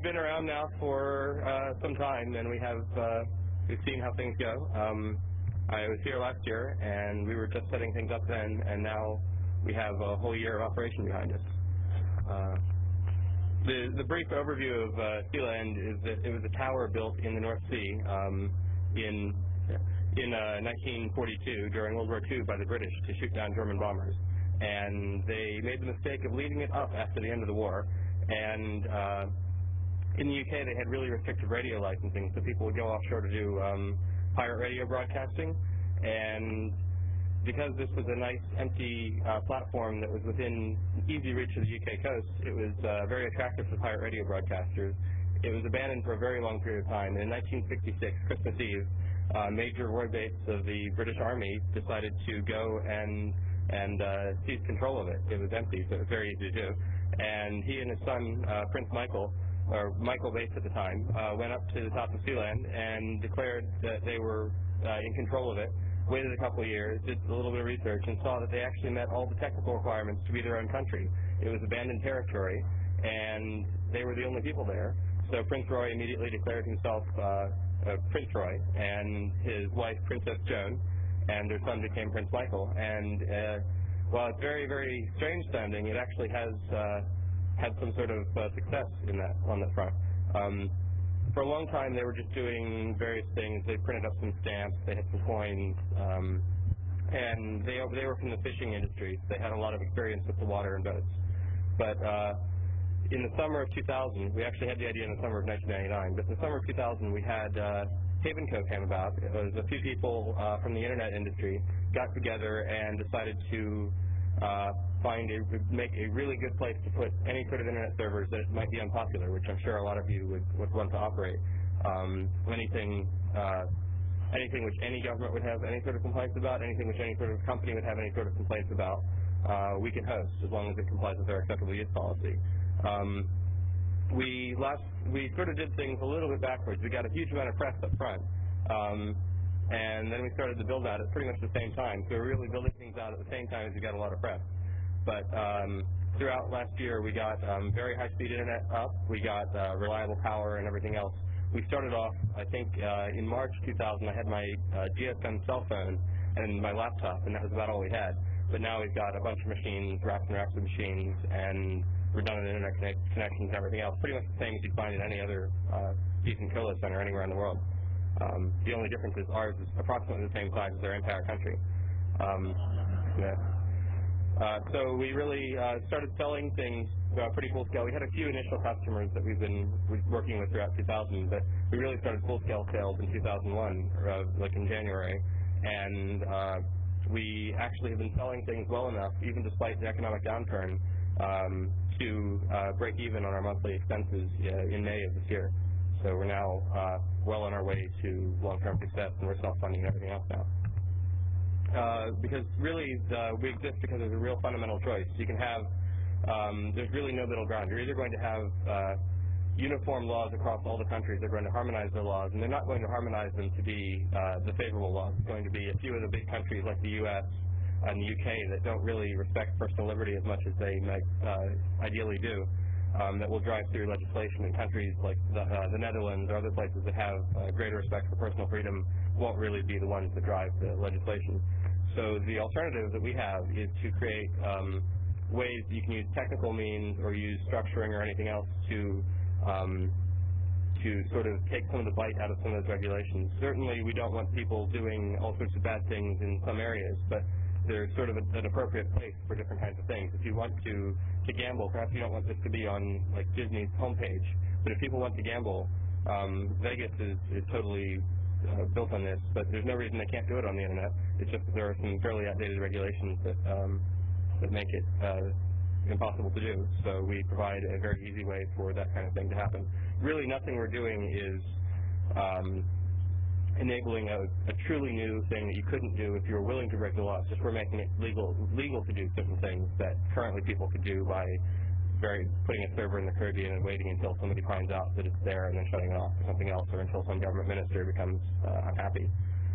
been around now for some time, and we've seen how things go. I was here last year, and we were just setting things up then, and now we have a whole year of operation behind us. The brief overview of Sealand is that it was a tower built in the North Sea in 1942 during World War II by the British to shoot down German bombers. And they made the mistake of leaving it up after the end of the war. And in the UK, they had really restricted radio licensing, so people would go offshore to do pirate radio broadcasting. And because this was a nice, empty platform that was within easy reach of the UK coast, it was very attractive to pirate radio broadcasters. It was abandoned for a very long period of time. In 1966, Christmas Eve, major war base of the British Army decided to go and seize control of it. It was empty, so it was very easy to do. And he and his son, Prince Michael, or Michael Bates at the time, went up to the top of Sealand and declared that they were in control of it, waited a couple of years, did a little bit of research, and saw that they actually met all the technical requirements to be their own country. It was abandoned territory, and they were the only people there. So Prince Roy immediately declared himself Prince Roy, and his wife, Princess Joan, and their son became Prince Michael. And while it's very, very strange sounding, it actually has had some sort of success on that front. For a long time, they were just doing various things. They printed up some stamps, they had some coins, and they were from the fishing industry. So they had a lot of experience with the water and boats. But in the summer of 2000, we actually had the idea in the summer of 1999, but in the summer of 2000, we had Havenco came about. It was a few people from the internet industry got together and decided to make a really good place to put any sort of internet servers that might be unpopular, which I'm sure a lot of you would want to operate. Anything which any government would have any sort of complaints about, anything which any sort of company would have any sort of complaints about, we can host as long as it complies with our acceptable use policy. We sort of did things a little bit backwards. We got a huge amount of press up front, and then we started to build out at pretty much the same time. So we were really building things out at the same time as we got a lot of press. But throughout last year, we got very high-speed internet up. We got reliable power and everything else. We started off, I think, in March 2000, I had my GSM cell phone and my laptop, and that was about all we had. But now we've got a bunch of machines, racks and racks of machines, and redundant internet connections and everything else. Pretty much the same as you'd find in any other decent colo center anywhere in the world. The only difference is ours is approximately the same size as their entire country. So we really started selling things pretty full scale. We had a few initial customers that we've been working with throughout 2000, but we really started full scale sales in 2001, like in January. And we actually have been selling things well enough, even despite the economic downturn, to break even on our monthly expenses in May of this year. So we're now well on our way to long-term success, and we're self-funding and everything else now. Because really, we exist because there's a real fundamental choice. You can have, there's really no middle ground. You're either going to have uniform laws across all the countries. They're going to harmonize their laws, and they're not going to harmonize them to be the favorable laws. It's going to be a few of the big countries like the U.S. and the UK that don't really respect personal liberty as much as they might ideally do, that will drive through legislation. In countries like the Netherlands or other places that have greater respect for personal freedom won't really be the ones that drive the legislation. So the alternative that we have is to create ways that you can use technical means or use structuring or anything else to sort of take some of the bite out of some of those regulations. Certainly we don't want people doing all sorts of bad things in some areas, but there's sort of an appropriate place for different kinds of things. If you want to gamble, perhaps you don't want this to be on like Disney's homepage, but if people want to gamble, Vegas is totally built on this, but there's no reason they can't do it on the internet. It's just that there are some fairly outdated regulations that make it impossible to do. So we provide a very easy way for that kind of thing to happen. Really, nothing we're doing is enabling a truly new thing that you couldn't do if you were willing to break the law. It's just we're making it legal to do certain things that currently people could do by putting a server in the Caribbean and waiting until somebody finds out that it's there and then shutting it off for something else, or until some government minister becomes unhappy.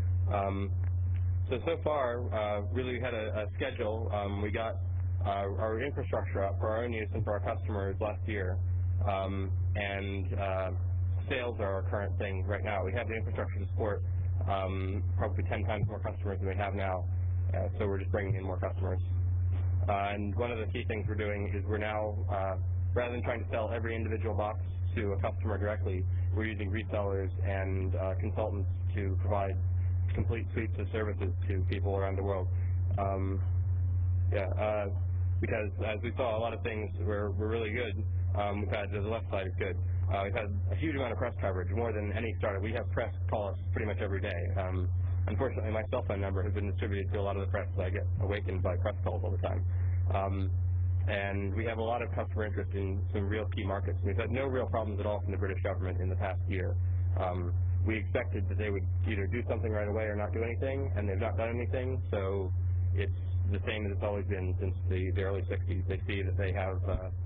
So far, really we had a schedule. We got our infrastructure up for our own use and for our customers last year. and sales are our current thing right now. We have the infrastructure to support probably 10 times more customers than we have now, so we're just bringing in more customers. And one of the key things we're doing is we're now, rather than trying to sell every individual box to a customer directly, we're using resellers and consultants to provide complete suites of services to people around the world. Because as we saw, a lot of things were really good. We've had, the left side is good. We've had a huge amount of press coverage, more than any startup. We have press call us pretty much every day. Unfortunately, my cell phone number has been distributed to a lot of the press, so I get awakened by press calls all the time. And we have a lot of customer interest in some real key markets. We've had no real problems at all from the British government in the past year. We expected that they would either do something right away or not do anything, and they've not done anything, so it's the same as it's always been since the early 60s. They see that they have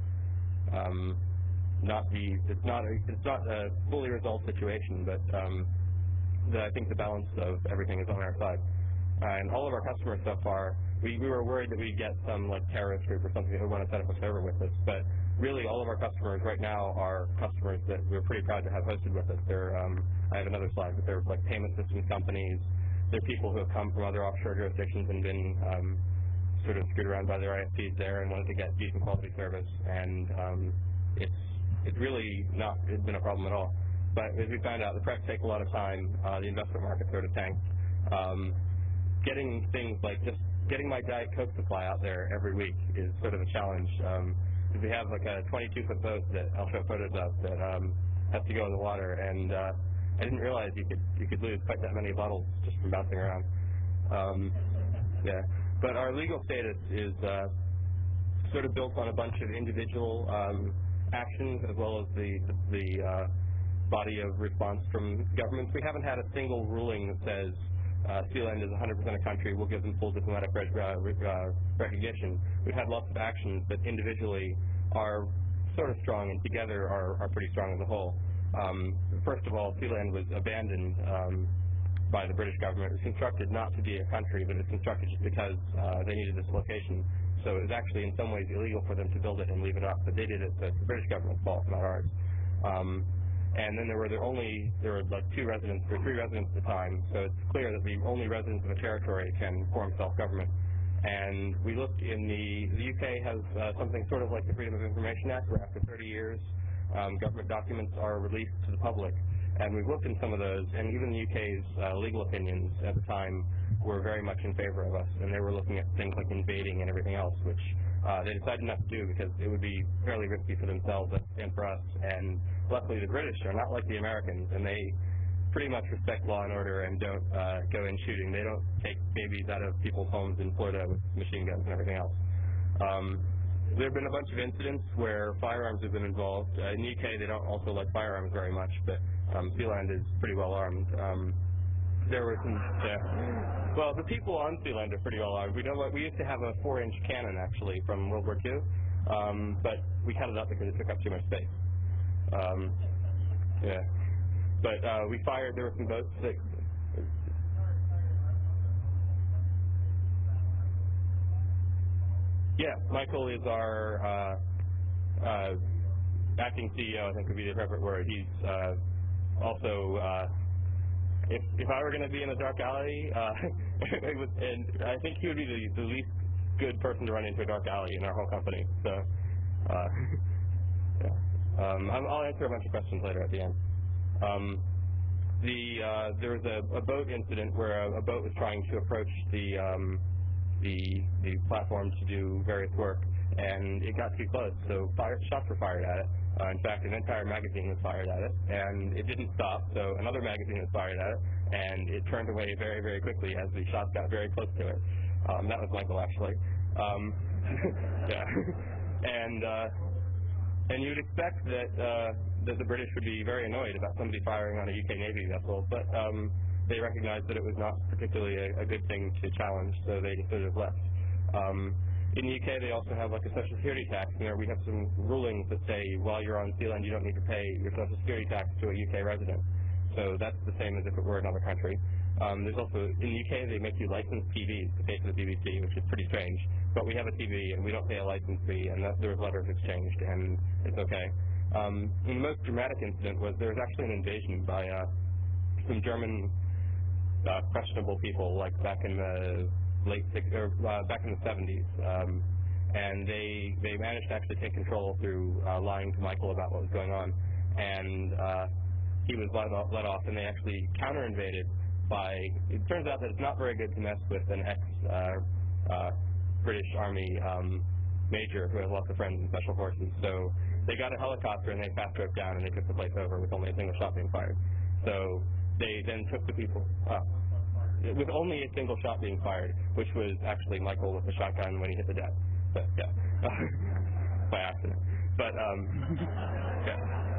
it's not a fully resolved situation, but I think the balance of everything is on our side. And all of our customers so far, we were worried that we'd get some like terrorist group or something that would want to set up a server with us, but really all of our customers right now are customers that we're pretty proud to have hosted with us. They're, I have another slide, but they're like payment systems companies. They're people who have come from other offshore jurisdictions and been sort of screwed around by their ISPs there and wanted to get decent quality service, and it's really not been a problem at all. But as we found out, the press take a lot of time. The investment market sort of tanked. Getting things like just getting my Diet Coke supply out there every week is sort of a challenge. Because we have like a 22-foot boat that I'll show photos of that has to go in the water, and I didn't realize you could lose quite that many bottles just from bouncing around. But our legal status is sort of built on a bunch of individual actions as well as the body of response from governments. We haven't had a single ruling that says Sealand is 100% a country, we'll give them full diplomatic recognition. We've had lots of actions that individually are sort of strong and together are pretty strong as a whole. First of all, Sealand was abandoned by the British government. It was constructed not to be a country, but it was constructed just because they needed this location. So it was actually in some ways illegal for them to build it and leave it up, but they did it, so it's the British government's fault, not ours. And then there were like 3 residents at the time, so it's clear that the only residents of a territory can form self-government. And we looked in the UK has something sort of like the Freedom of Information Act, where after 30 years, government documents are released to the public. And we've looked in some of those, and even the UK's legal opinions at the time were very much in favor of us, and they were looking at things like invading and everything else, which they decided not to do because it would be fairly risky for themselves and for us. And luckily the British are not like the Americans, and they pretty much respect law and order and don't go in shooting. They don't take babies out of people's homes in Florida with machine guns and everything else. There have been a bunch of incidents where firearms have been involved. In the UK, they don't also like firearms very much, but Sealand is pretty well armed. There were some, well, the people on Sealand are pretty well armed. We used to have a 4-inch cannon, actually, from World War II, but we cut it up because it took up too much space. But we fired, there were some boats that... Yeah, Michael is our acting CEO, I think would be the appropriate word. He's also, if I were going to be in a dark alley, and I think he would be the least good person to run into a dark alley in our whole company. So, I'll answer a bunch of questions later at the end. There was a boat incident where a boat was trying to approach the platform to do various work, and it got too close, so shots were fired at it. In fact, an entire magazine was fired at it, and it didn't stop, so another magazine was fired at it, and it turned away very, very quickly as the shots got very close to it. That was Michael, actually. And you'd expect that the British would be very annoyed about somebody firing on a UK Navy vessel, but they recognized that it was not particularly a good thing to challenge, so they just sort of left. In the UK, they also have like a social security tax, and we have some rulings that say while you're on Sealand, you don't need to pay your social security tax to a UK resident. So that's the same as if it were another country. There's also, in the UK, they make you license TVs to pay for the BBC, which is pretty strange. But we have a TV, and we don't pay a license fee, and there was letters exchanged, and it's okay. And the most dramatic incident was there was actually an invasion by some German questionable people, like back in the back in the 70s, and they managed to actually take control through lying to Michael about what was going on, and he was let off, and they actually counter-invaded by. It turns out that it's not very good to mess with an ex-British Army major who has lots of friends in special forces. So they got a helicopter and they fast drove down and they took the place over with only a single shot being fired. So they then took the people with only a single shot being fired, which was actually Michael with the shotgun when he hit the deck. But yeah, by accident. But yeah.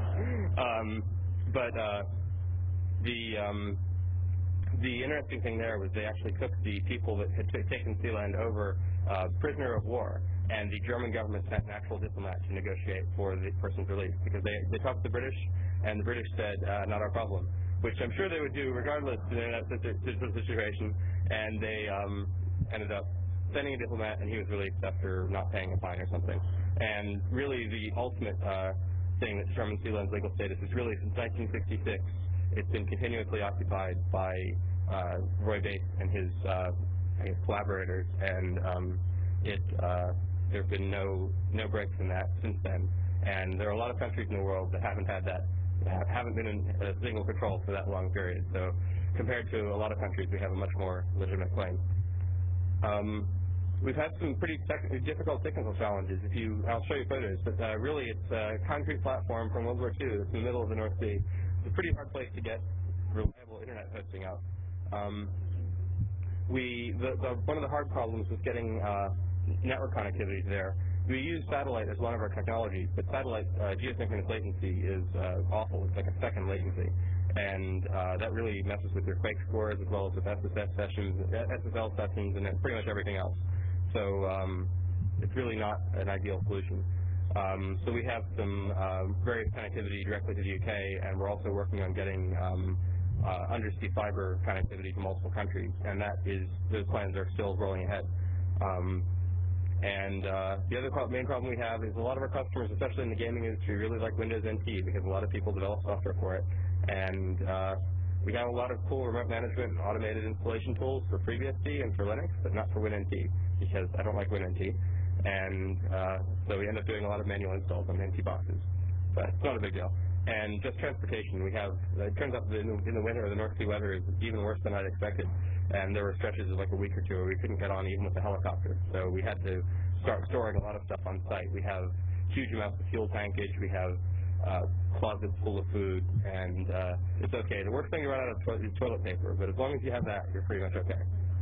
The interesting thing there was they actually took the people that had taken Sealand over prisoner of war, and the German government sent an actual diplomat to negotiate for the person's release, because they talked to the British, and the British said, not our problem, which I'm sure they would do regardless in that situation, and they ended up sending a diplomat, and he was released after not paying a fine or something. And really the ultimate thing that determines Sealand's legal status is really since 1966, it's been continuously occupied by Roy Bates and his collaborators, and there have been no breaks in that since then. And there are a lot of countries in the world that haven't had that, haven't been in single control for that long period. So compared to a lot of countries, we have a much more legitimate claim. We've had some pretty difficult technical challenges. I'll show you photos, but really it's a concrete platform from World War II. It's in the middle of the North Sea. It's a pretty hard place to get reliable internet hosting out. One of the hard problems was getting network connectivity there. We use satellite as one of our technologies, but satellite geosynchronous latency is awful. It's like a second latency, and that really messes with your quake scores as well as with SSL sessions, and pretty much everything else. So it's really not an ideal solution. So we have some various connectivity directly to the UK, and we're also working on getting undersea fiber connectivity to multiple countries, and those plans are still rolling ahead. The other main problem we have is a lot of our customers, especially in the gaming industry, really like Windows NT because a lot of people develop software for it. And we have a lot of cool remote management and automated installation tools for FreeBSD and for Linux, but not for WinNT because I don't like WinNT. And so we end up doing a lot of manual installs on NT boxes. But it's not a big deal. And just transportation, it turns out that in the winter, the North Sea weather is even worse than I'd expected. And there were stretches of like a week or two where we couldn't get on even with a helicopter. So we had to start storing a lot of stuff on site. We have huge amounts of fuel tankage. We have closets full of food, and it's okay. The worst thing to run out of is toilet paper, but as long as you have that, you're pretty much okay.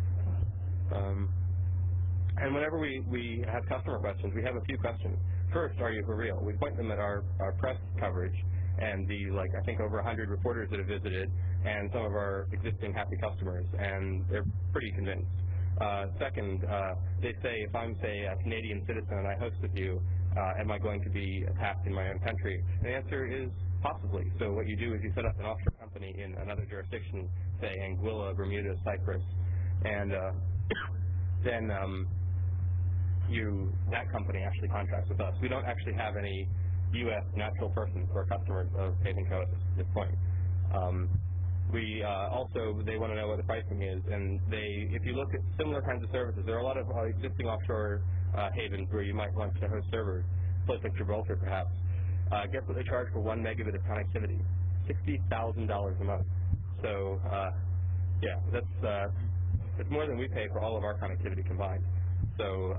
And whenever we have customer questions, we have a few questions. First, are you for real? We point them at our press coverage and I think over 100 reporters that have visited, and some of our existing happy customers, and they're pretty convinced. Second, they say, if I'm, say, a Canadian citizen and I host with you, am I going to be attacked in my own country? And the answer is possibly. So what you do is you set up an offshore company in another jurisdiction, say Anguilla, Bermuda, Cyprus, and then that company actually contracts with us. We don't actually have any U.S. natural persons who are customers of Haven Co. at this point. They want to know what the pricing is, and if you look at similar kinds of services, there are a lot of existing offshore havens where you might want to host servers, place like Gibraltar perhaps. Guess what they charge for 1 megabit of connectivity? $60,000 a month. So yeah, that's more than we pay for all of our connectivity combined. So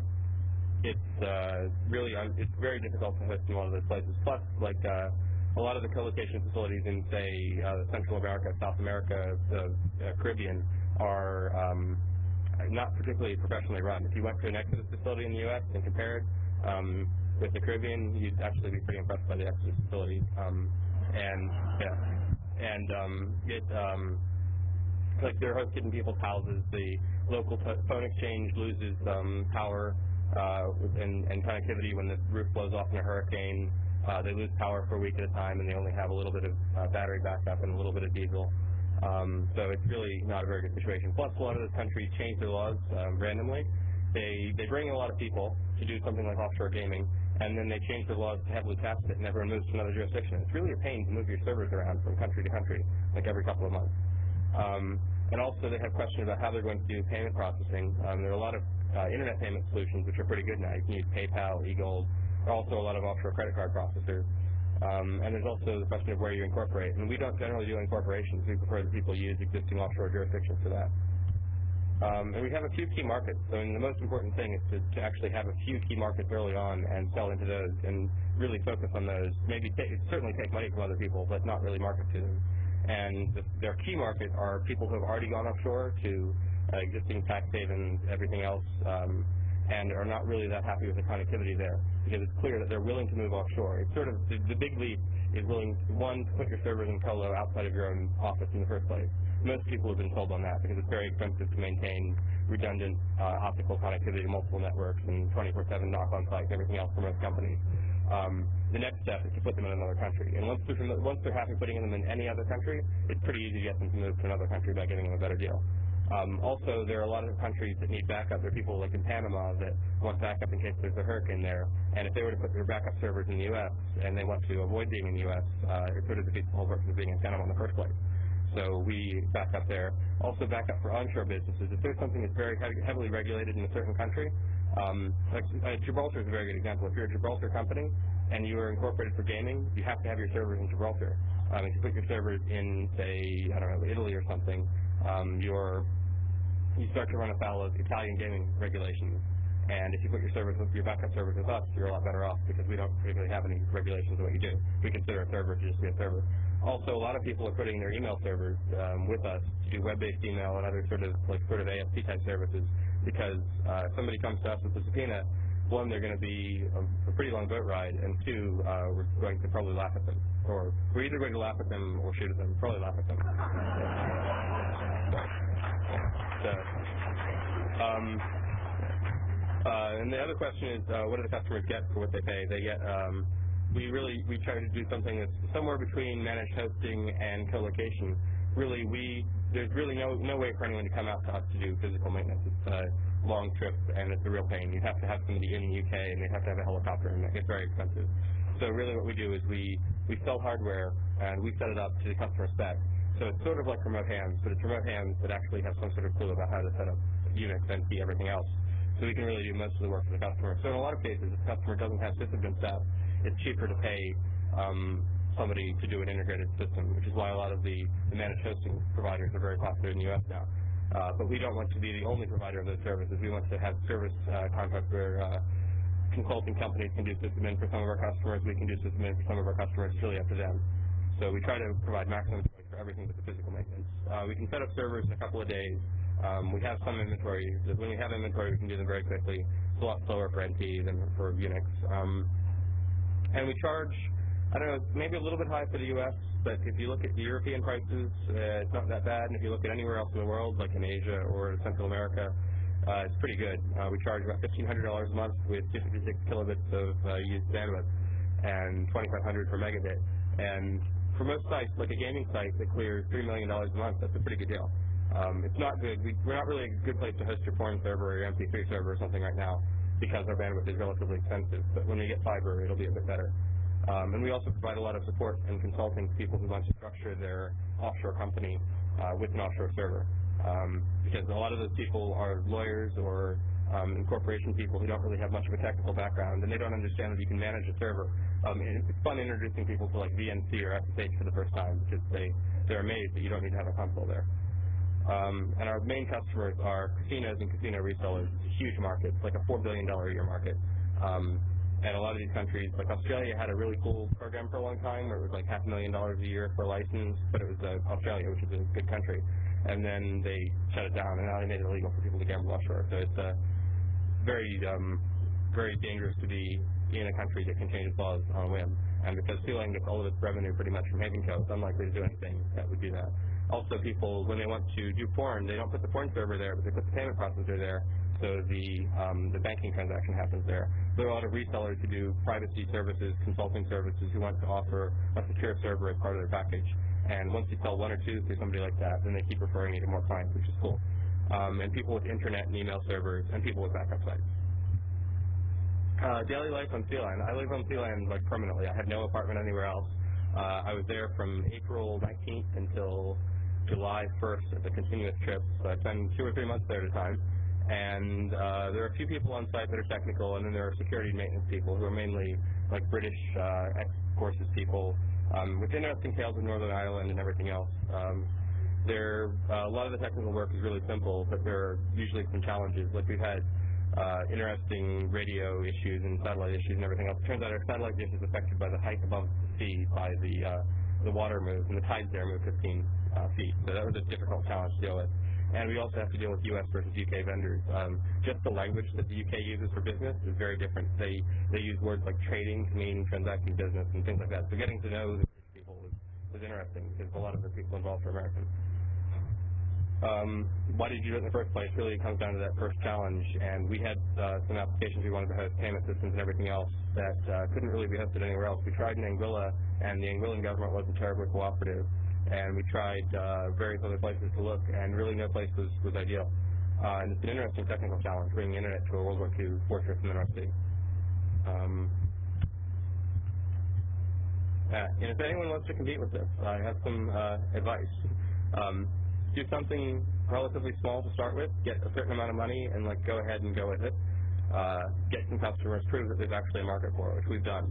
it's very difficult to host in one of those places. Plus, a lot of the co-location facilities in, say, Central America, South America, the Caribbean are not particularly professionally run. If you went to an Exodus facility in the U.S. and compared with the Caribbean, you'd actually be pretty impressed by the Exodus facilities. They're hosted in people's houses. The local phone exchange loses power and connectivity when the roof blows off in a hurricane. They lose power for a week at a time, and they only have a little bit of battery backup and a little bit of diesel. So it's really not a very good situation. Plus, a lot of those countries change their laws randomly. They bring in a lot of people to do something like offshore gaming, and then they change the laws to heavily tax it, and everyone moves to another jurisdiction. It's really a pain to move your servers around from country to country, like every couple of months. And also they have questions about how they're going to do payment processing. There are a lot of internet payment solutions which are pretty good now. You can use PayPal, eGold. There are also a lot of offshore credit card processors. And there's also the question of where you incorporate. And we don't generally do incorporations. We prefer that people use existing offshore jurisdictions for that. And we have a few key markets. So the most important thing is to actually have a few key markets early on and sell into those and really focus on those. Maybe certainly take money from other people, but not really market to them. And their key market are people who have already gone offshore to existing tax havens, everything else, and are not really that happy with the connectivity there, because it's clear that they're willing to move offshore. It's sort of, the big leap is willing, one, to put your servers in colo outside of your own office in the first place. Most people have been sold on that because it's very expensive to maintain redundant optical connectivity to multiple networks and 24/7 knock-on sites, everything else for most companies. The next step is to put them in another country. And once they're happy putting them in any other country, it's pretty easy to get them to move to another country by giving them a better deal. Also, there are a lot of countries that need backup. There are people like in Panama that want backup in case there's a hurricane there. And if they were to put their backup servers in the U.S. and they want to avoid being in the U.S., it sort of defeats the whole purpose of being in Panama in the first place. So we back up there. Also back up for onshore businesses. If there's something that's very heavily regulated in a certain country, Gibraltar is a very good example. If you're a Gibraltar company and you are incorporated for gaming, you have to have your servers in Gibraltar. If you put your servers in, say, I don't know, Italy or something, you start to run afoul of Italian gaming regulations. And if you put your backup servers with us, you're a lot better off because we don't particularly have any regulations of what you do. We consider a server to just be a server. Also, a lot of people are putting their email servers with us to do web-based email and other sort of ASP type services, because if somebody comes to us with a subpoena, one, they're going to be a pretty long boat ride, and two, we're going to probably laugh at them. Or we're either going to laugh at them or shoot at them. Probably laugh at them. And the other question is, what do the customers get for what they pay? They get, we try to do something that's somewhere between managed hosting and co-location. Really, there's really no way for anyone to come out to us to do physical maintenance. It's a long trip, and it's a real pain. You have to have somebody in the UK, and they have to have a helicopter, and it's very expensive. So really what we do is we sell hardware, and we set it up to the customer spec. So it's sort of like remote hands, but it's remote hands that actually have some sort of clue about how to set up Unix, NT, everything else. So we can really do most of the work for the customer. So in a lot of cases, if the customer doesn't have sysadmin staff, it's cheaper to pay somebody to do an integrated system, which is why a lot of the managed hosting providers are very popular in the U.S. now. But we don't want to be the only provider of those services. We want to have service contracts where consulting companies can do sysadmin for some of our customers. We can do sysadmin for some of our customers. It's really up to them. So we try to provide maximum choice for everything but the physical maintenance. We can set up servers in a couple of days. We have some inventory. When we have inventory, we can do them very quickly. It's a lot slower for NT than for Unix. And we charge, I don't know, maybe a little bit high for the U.S., but if you look at the European prices, it's not that bad. And if you look at anywhere else in the world, like in Asia or Central America, it's pretty good. We charge about $1,500 a month with 56 kilobits of used bandwidth and $2,500 per megabit. And for most sites, like a gaming site that clears $3 million a month, that's a pretty good deal. It's not good. We're not really a good place to host your porn server or your MP3 server or something right now because our bandwidth is relatively expensive. But when we get fiber, it'll be a bit better. And we also provide a lot of support and consulting to people who want to structure their offshore company with an offshore server. Because a lot of those people are lawyers or incorporation people who don't really have much of a technical background, and they don't understand that you can manage a server. It's fun introducing people to like VNC or SSH for the first time because they're amazed that you don't need to have a console there. And our main customers are casinos and casino resellers. It's a huge market. It's like a $4 billion a year market. And a lot of these countries, like Australia had a really cool program for a long time where it was like $500,000 a year for a license, but it was Australia, which is a good country. And then they shut it down, and now they made it illegal for people to gamble offshore. So it's very, very dangerous to be in a country that can change its laws on a whim. And because Sealang gets all of its revenue pretty much from Havenco, it's unlikely to do anything that would do that. Also, people, when they want to do porn, they don't put the porn server there, but they put the payment processor there, so the banking transaction happens there. There are a lot of resellers who do privacy services, consulting services, who want to offer a secure server as part of their package. And once you sell one or two to somebody like that, then they keep referring you to more clients, which is cool. And people with internet and email servers, and people with backup sites. Daily life on Sea Land. I live on Sea Land like permanently. I had no apartment anywhere else. I was there from April 19th until July 1st as a continuous trip. So I spent 2 or 3 months there at a time. And there are a few people on site that are technical, and then there are security and maintenance people who are mainly like British ex-forces people with interesting tales of Northern Ireland and everything else. A lot of the technical work is really simple, but there are usually some challenges. Like we've had interesting radio issues and satellite issues and everything else. It turns out our satellite dish is affected by the height above the sea by the water moves, and the tides there move 15 feet. So that was a difficult challenge to deal with. And we also have to deal with U.S. versus U.K. vendors. Just the language that the U.K. uses for business is very different. They use words like trading to mean transacting business and things like that. So getting to know the people was interesting because a lot of the people involved are American. Why did you do it in the first place? Really, it comes down to that first challenge, and we had some applications we wanted to host, payment systems and everything else that couldn't really be hosted anywhere else. We tried in Anguilla, and the Anguillan government wasn't terribly cooperative, and we tried various other places to look, and really no place was ideal. And it's an interesting technical challenge, bringing internet to a World War II fortress in the North Sea. And if anyone wants to compete with this, I have some advice. Do something relatively small to start with, get a certain amount of money, and go ahead and go with it. Get some customers, prove that there's actually a market for it, which we've done.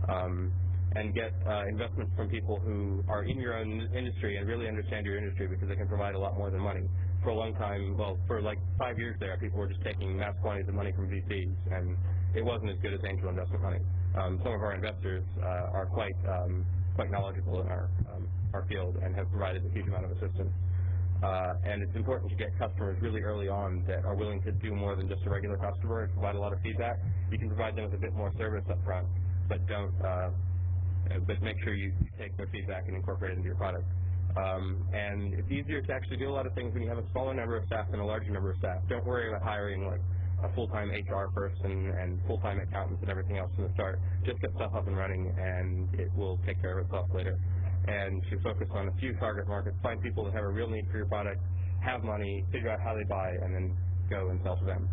And get investments from people who are in your own industry and really understand your industry, because they can provide a lot more than money. For a long time, well, for 5 years there, people were just taking mass quantities of money from VCs, and it wasn't as good as angel investment money. Some of our investors are quite knowledgeable in our field and have provided a huge amount of assistance. And it's important to get customers really early on that are willing to do more than just a regular customer and provide a lot of feedback. You can provide them with a bit more service up front, but but make sure you take their feedback and incorporate it into your product. And it's easier to actually do a lot of things when you have a smaller number of staff than a larger number of staff. Don't worry about hiring a full-time HR person and full-time accountants and everything else from the start. Just get stuff up and running, and it will take care of itself later. And to focus on a few target markets, find people that have a real need for your product, have money, figure out how they buy, and then go and sell to them.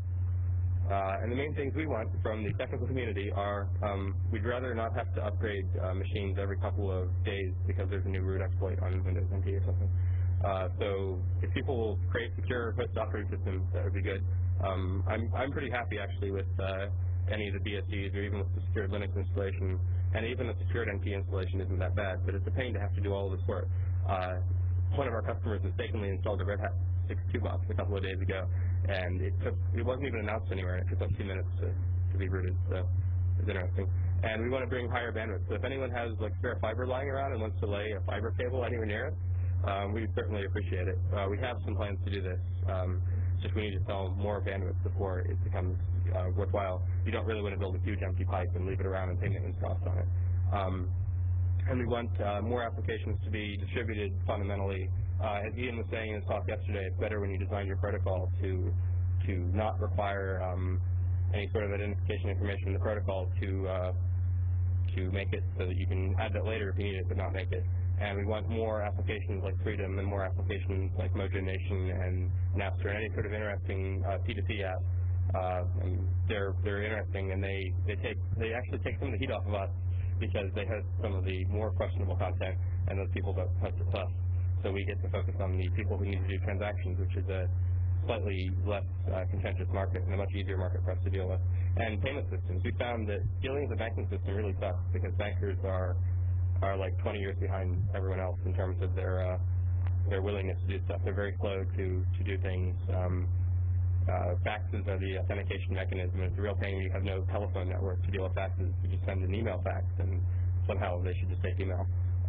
And the main things we want from the technical community are we'd rather not have to upgrade machines every couple of days because there's a new root exploit on Windows NT or something. So if people will create secure host operating systems, that would be good. I'm pretty happy actually with any of the BSDs or even with the secured Linux installation, and even the secured NT installation isn't that bad, but it's a pain to have to do all of this work. One of our customers mistakenly installed a Red Hat 6.2 box a couple of days ago, and it wasn't even announced anywhere, and it took like 2 minutes to be rooted, so it's interesting. And we want to bring higher bandwidth, so if anyone has spare fiber lying around and wants to lay a fiber cable anywhere near it, we'd certainly appreciate it. We have some plans to do this. Just we need to sell more bandwidth before it becomes worthwhile. You don't really want to build a huge empty pipe and leave it around and pay maintenance costs on it. And we want more applications to be distributed fundamentally. As Ian was saying in his talk yesterday, it's better when you design your protocol to not require any sort of identification information in the protocol to make it so that you can add that later if you need it, but not make it. And we want more applications like Freedom and more applications like Mojo Nation and Napster and any sort of interesting P2P app. They're interesting, and they actually take some of the heat off of us because they host some of the more questionable content, and those people don't host it to us. So we get to focus on the people who need to do transactions, which is a slightly less contentious market and a much easier market for us to deal with. And payment systems. We found that dealing with the banking system really sucks because bankers are like 20 years behind everyone else in terms of their willingness to do stuff. They're very slow to do things. Faxes are the authentication mechanism. It's a real pain when you have no telephone network to deal with faxes. You just send an email fax, and somehow they should just take email.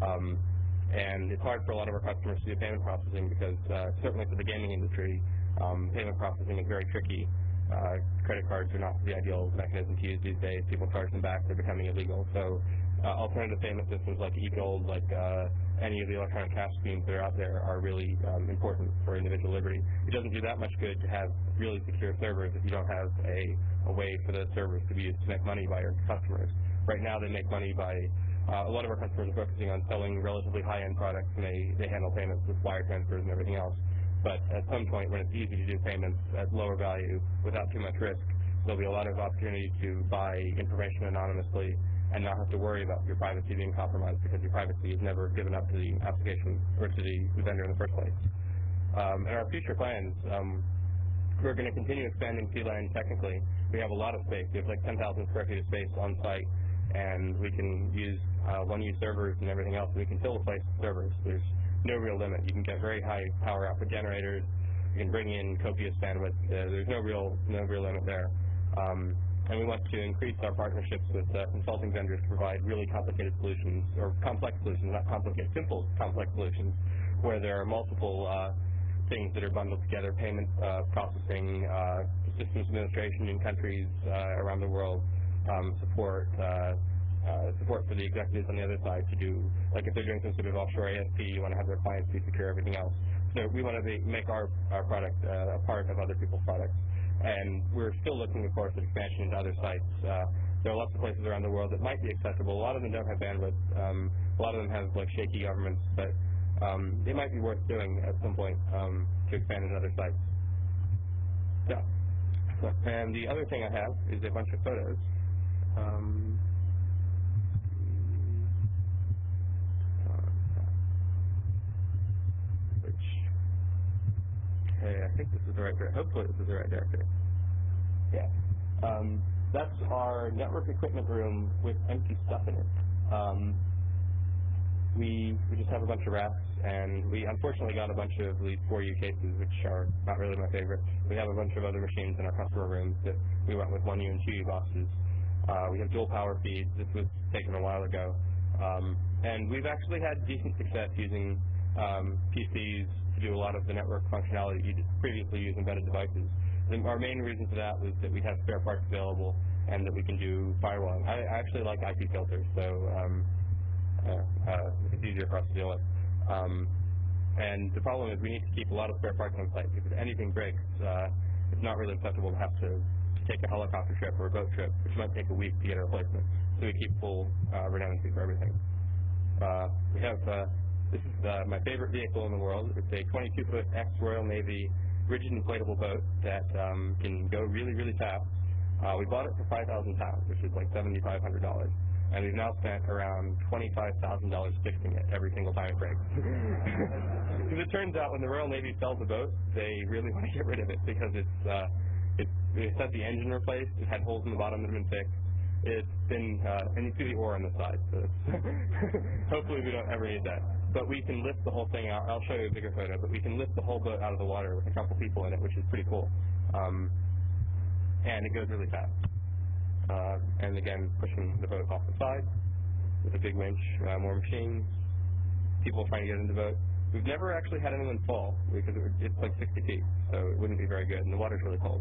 And it's hard for a lot of our customers to do payment processing because, certainly for the gaming industry, payment processing is very tricky. Credit cards are not the ideal mechanism to use these days. People charge them back. They're becoming illegal. So alternative payment systems like eGold, like any of the electronic cash schemes that are out there are really important for individual liberty. It doesn't do that much good to have really secure servers if you don't have a way for those servers to be used to make money by your customers. Right now they make money by, a lot of our customers are focusing on selling relatively high-end products, and they handle payments with wire transfers and everything else. But at some point when it's easy to do payments at lower value without too much risk, there'll be a lot of opportunity to buy information anonymously and not have to worry about your privacy being compromised because your privacy is never given up to the application or to the vendor in the first place. And our future plans, we're going to continue expanding CLAN technically. We have a lot of space. We have like 10,000 square feet of space on site, and we can use one-use servers and everything else. We can fill the place with servers. There's no real limit. You can get very high power output generators. You can bring in copious bandwidth. There's no real limit there. And we want to increase our partnerships with consulting vendors to provide really complicated solutions, or complex solutions, not complicated, simple complex solutions, where there are multiple things that are bundled together, payment processing, systems administration in countries around the world, support for the executives on the other side to do, like if they're doing some sort of offshore ASP, you want to have their clients be secure, everything else. So we want to make our product a part of other people's products. And we're still looking, of course, at expansion into other sites. There are lots of places around the world that might be accessible. A lot of them don't have bandwidth. A lot of them have like shaky governments, but they might be worth doing at some point to expand into other sites. Yeah. And the other thing I have is a bunch of photos. Okay, I think this is the right directory. Hopefully this is the right directory. Yeah. That's our network equipment room with empty stuff in it. We just have a bunch of racks, and we unfortunately got a bunch of these 4U cases, which are not really my favorite. We have a bunch of other machines in our customer rooms that we went with 1U and 2U boxes. We have dual power feeds. This was taken a while ago. And we've actually had decent success using PCs to do a lot of the network functionality you previously used embedded devices. And our main reason for that was that we have spare parts available and that we can do firewalling. I actually like IP filters, so it's easier for us to deal with. And the problem is we need to keep a lot of spare parts on site because if anything breaks, it's not really acceptable to have to take a helicopter trip or a boat trip, which might take a week to get a replacement. So we keep full redundancy for everything. We have this is my favorite vehicle in the world. It's a 22-foot ex-Royal Navy rigid inflatable boat that can go really, really fast. We bought it for 5,000 pounds, which is like $7,500. And we've now spent around $25,000 fixing it every single time it breaks. Because it turns out when the Royal Navy sells a boat, they really want to get rid of it because it had the engine replaced, it had holes in the bottom that have been fixed. It's been, and you see the oar on the side, so hopefully we don't ever need that. But we can lift the whole thing out. I'll show you a bigger photo, but we can lift the whole boat out of the water with a couple people in it, which is pretty cool. And it goes really fast. And again, pushing the boat off the side with a big winch, more machines, people trying to get in the boat. We've never actually had anyone fall because it's like 60 feet, so it wouldn't be very good, and the water's really cold.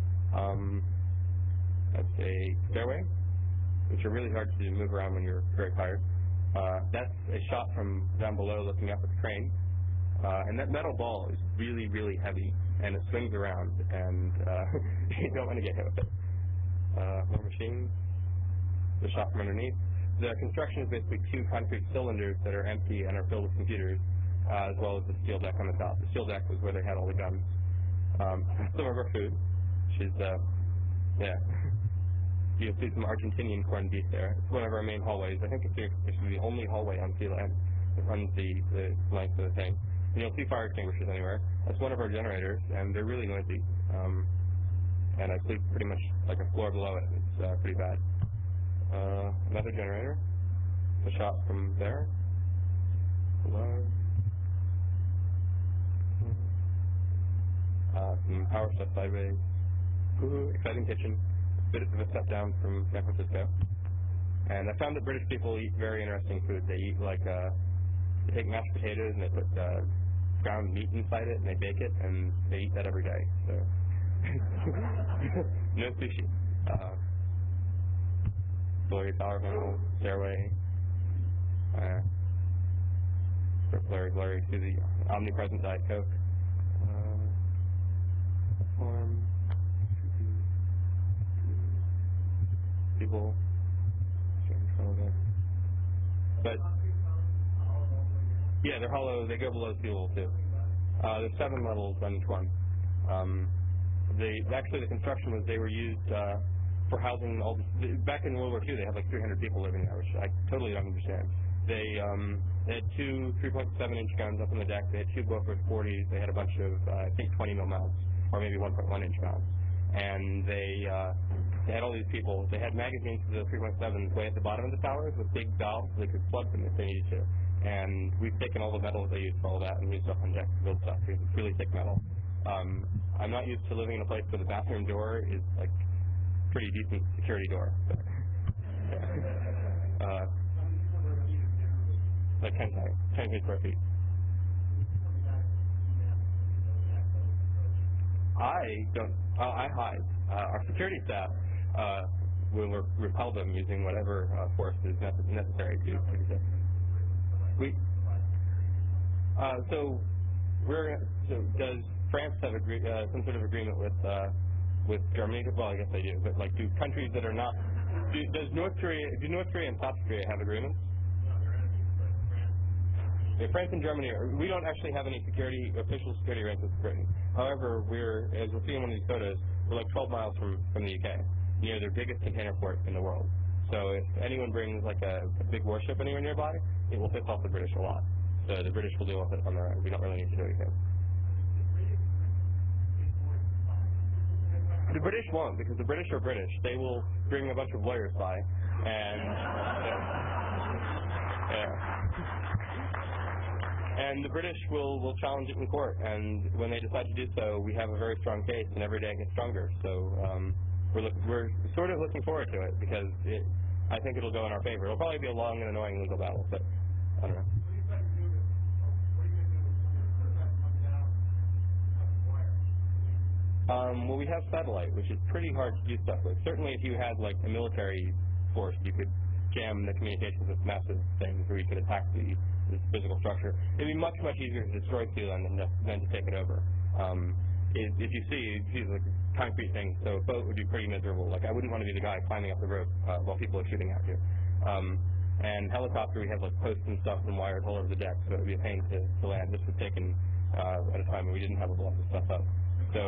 That's a stairway, which are really hard to move around when you're very tired. That's a shot from down below looking up at the crane. And that metal ball is really, really heavy, and it swings around, and you don't want to get hit with it. More machines. The shot from underneath. The construction is basically two concrete cylinders that are empty and are filled with computers, as well as the steel deck on the top. The steel deck was where they had all the guns. Some of our food, which is, yeah. You'll see some Argentinian corned beef there. It's one of our main hallways. I think it's the only hallway on CLAN that runs the length of the thing. And you'll see fire extinguishers anywhere. That's one of our generators, and they're really noisy. And I sleep pretty much like a floor below it. It's pretty bad. Another generator. A shot from there. Below. Some power stuff sideways. Ooh, exciting kitchen. Bit of a step down from San Francisco. And I found that British people eat very interesting food. They eat like, they take mashed potatoes and they put ground meat inside it and they bake it, and they eat that every day. So no sushi. Blurry power panel, stairway. Blurry to the omnipresent Diet Coke. Form. People. But yeah, they're hollow. They go below sea level too. There's 7 levels on each one. actually the construction was they were used for housing all this. Back in World War II, they had like 300 people living there, which I totally don't understand. They had two 3.7-inch guns up on the deck. They had two Bofors 40s. They had a bunch of, I think, 20 mil mounts, or maybe 1.1-inch mounts. And they had all these people. They had magazines for the 3.7s way at the bottom of the towers with big valves so they could plug them if they needed to. And we've taken all the metal that they used for all that and used up on deck to build stuff because it's really thick metal. I'm not used to living in a place where the bathroom door is like pretty decent security door. So, yeah. Like 10 square feet. I hide. Our security staff will repel them using whatever force is necessary to do so. So does France have some sort of agreement with Germany? Well, I guess they do. But like, do countries that are not? Do North Korea and South Korea have agreements? France and Germany, we don't actually have any official security arrangements with Britain. However, as we'll see in one of these photos, we're like 12 miles from the UK, near their biggest container port in the world. So if anyone brings like a big warship anywhere nearby, it will piss off the British a lot. So the British will deal with it on their own. We don't really need to do anything. The British won't, because the British are British. They will bring a bunch of lawyers by, and and the British will challenge it in court. And when they decide to do so, we have a very strong case, and every day it gets stronger. So we're sort of looking forward to it, because I think it'll go in our favor. It'll probably be a long and annoying legal battle, but I don't know. Well, we have satellite, which is pretty hard to do stuff with. Certainly, if you had like a military force, you could jam the communications with massive things, or you could attack the physical structure. It'd be much, much easier to destroy Sealand than to take it over. If you see like concrete things, so a boat would be pretty miserable. Like, I wouldn't want to be the guy climbing up the rope while people are shooting at you. And helicopter, we have like posts and stuff and wires all over the deck, so it would be a pain to land. This was taken at a time when we didn't have a lot of stuff up. So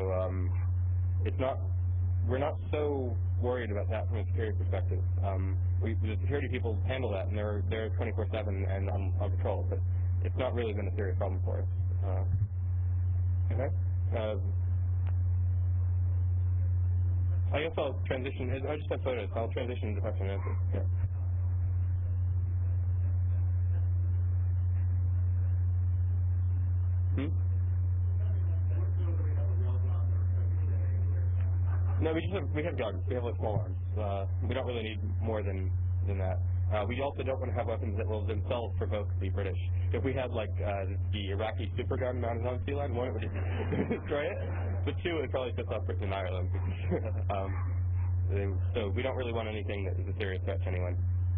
we're not so worried about that from a security perspective. The security people handle that, and they're 24/7 and on patrol, but it's not really been a serious problem for us. Okay. I guess I'll transition. I just have photos. I'll transition to question and answer. Yeah. No, we have guns. We have like small arms. We don't really need more than that. We also don't want to have weapons that will themselves provoke the British. If we had like the Iraqi super gun mounted on Sealand, one, it would destroy it, but two, it would probably piss off Britain and Ireland. So we don't really want anything that is a serious threat to anyone.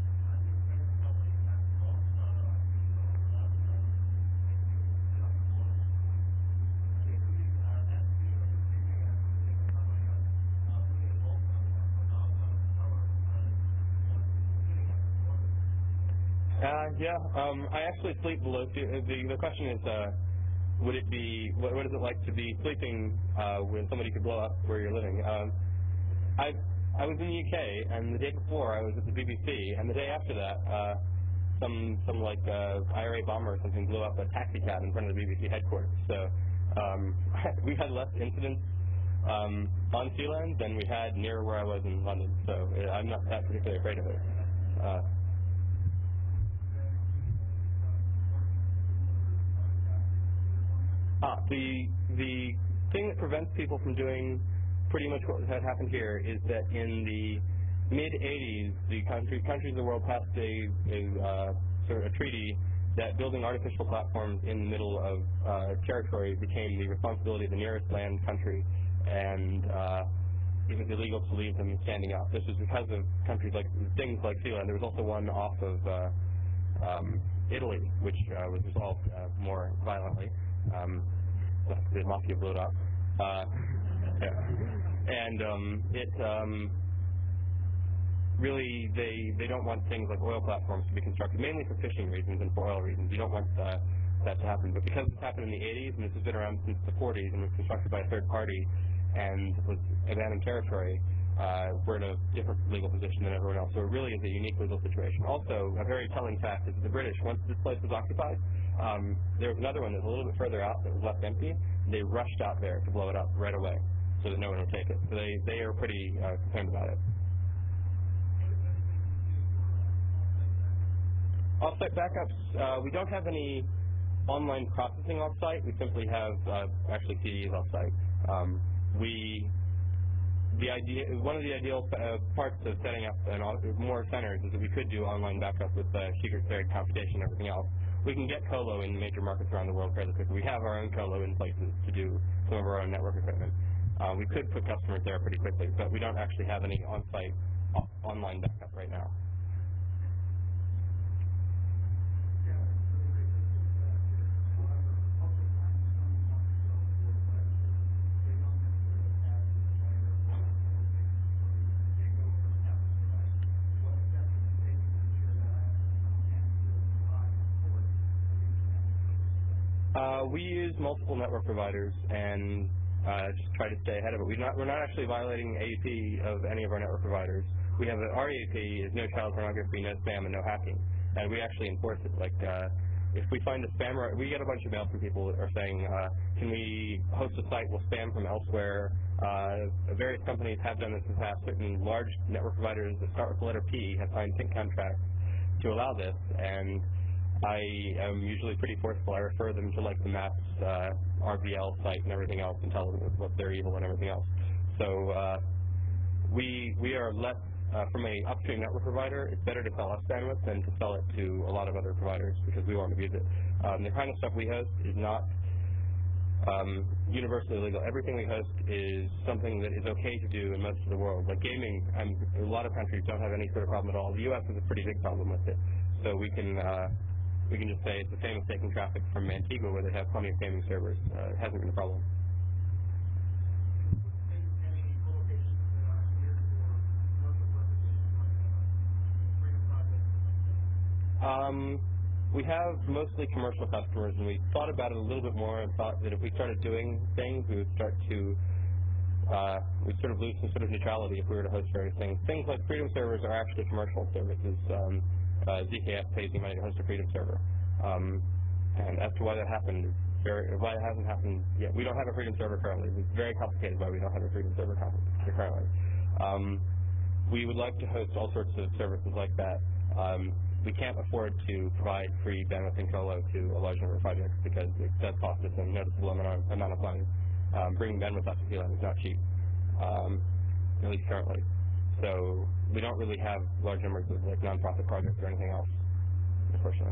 I actually sleep below. The question is, would it be? What is it like to be sleeping when somebody could blow up where you're living? I was in the UK, and the day before I was at the BBC, and the day after that, some like IRA bomber or something blew up a taxi cab in front of the BBC headquarters. So we had less incidents on Sealand than we had near where I was in London. So I'm not that particularly afraid of it. The thing that prevents people from doing pretty much what had happened here is that in the mid-'80s, the countries of the world passed a sort of a treaty that building artificial platforms in the middle of territory became the responsibility of the nearest land country, and it was illegal to leave them standing out. This was because of countries like things like Sealand. There was also one off of Italy, which was resolved more violently. The mafia blew it up. And really, they don't want things like oil platforms to be constructed, mainly for fishing reasons and for oil reasons. You don't want that to happen. But because this happened in the 80s, and this has been around since the 40s, and was constructed by a third party, and was abandoned territory, we're in a different legal position than everyone else. So it really is a unique legal situation. Also, a very telling fact is that the British, once this place was occupied, there was another one that was a little bit further out that was left empty. They rushed out there to blow it up right away so that no one would take it. So they are pretty concerned about it. Off-site backups, we don't have any online processing off-site. We simply have actually CDs off-site. One of the ideal parts of setting up more centers is that we could do online backup with secret thread computation and everything else. We can get colo in major markets around the world fairly quickly. We have our own colo in places to do some of our own network equipment. We could put customers there pretty quickly, but we don't actually have any on-site online backup right now. We use multiple network providers and just try to stay ahead of it. We're not actually violating AEP of any of our network providers. We have our AEP is no child pornography, no spam, and no hacking, and we actually enforce it. Like if we find a spammer, we get a bunch of mail from people that are saying, can we host a site with spam from elsewhere? Various companies have done this in the past. Certain large network providers that start with the letter P have signed sync contracts to allow this, and I am usually pretty forceful. I refer them to like the Maps RBL site and everything else and tell them what they're evil and everything else. So we are less, from a upstream network provider, it's better to sell us bandwidth than to sell it to a lot of other providers because we won't abuse it. The kind of stuff we host is not universally legal. Everything we host is something that is okay to do in most of the world. Like gaming, a lot of countries don't have any sort of problem at all. The U.S. has a pretty big problem with it. So we can just say it's the same as taking traffic from Antigua where they have plenty of gaming servers. It hasn't been a problem. We have mostly commercial customers, and we thought about it a little bit more and thought that if we started doing things, we would start to we'd sort of lose some sort of neutrality if we were to host various things. Things like Freedom servers are actually commercial services. ZKF pays you money to host a Freedom server. And as to why that happened, why it hasn't happened yet, we don't have a Freedom server currently. It's very complicated why we don't have a Freedom server currently. We would like to host all sorts of services like that. We can't afford to provide free bandwidth and colo to a large number of projects because it does cost us a noticeable amount of money. Bringing bandwidth up to PLAN is not cheap, at least currently. So we don't really have large numbers of like nonprofit projects or anything else, unfortunately.